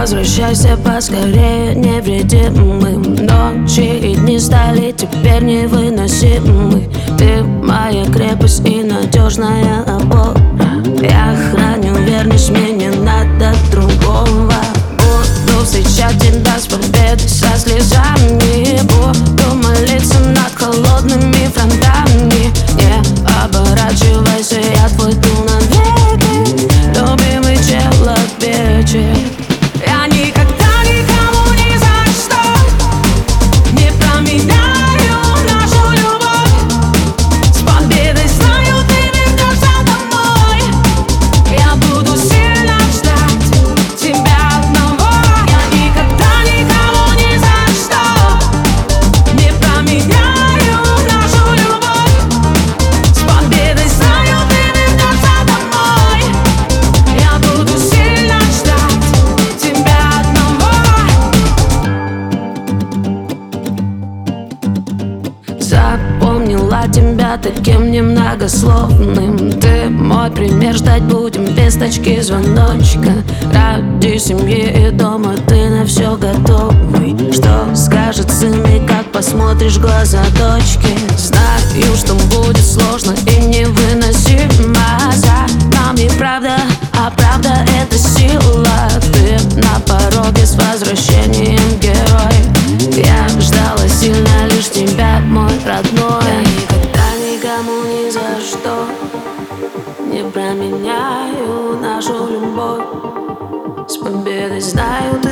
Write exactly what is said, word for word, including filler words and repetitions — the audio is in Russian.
Возвращайся поскорее невредимым. Ночи и дни стали теперь невыносимы. Ты моя крепость и надежная опора. Я храню верность, мне не надо другого. Буду встречать тебя с победой со слезами. Буду молиться над холодными фронтами. Не оборачивайся, я твой тул навеки, любимый человечек. Я никогда никому ни за что не променяю нашу любовь. С победой знаю, ты вернешься домой. Я буду сильно ждать тебя одного. Я никогда никому ни за что не променяю нашу любовь. С победой знаю, ты вернешься домой. Я буду сильно ждать тебя одного. Запомнила тебя таким немногословным. Ты мой пример, ждать будем без точки звоночка. Ради семьи и дома ты на все готовый. Что скажет сын и как посмотришь в глаза дочки? Знаю, что будет сложно и невыносимо. За нами правда, а правда это сила. Ты на пороге с возвращением, герой. Я ждала сильно лишь тебя, мой родной. Я никогда никому ни за что не променяю нашу любовь. С победой знаю, ты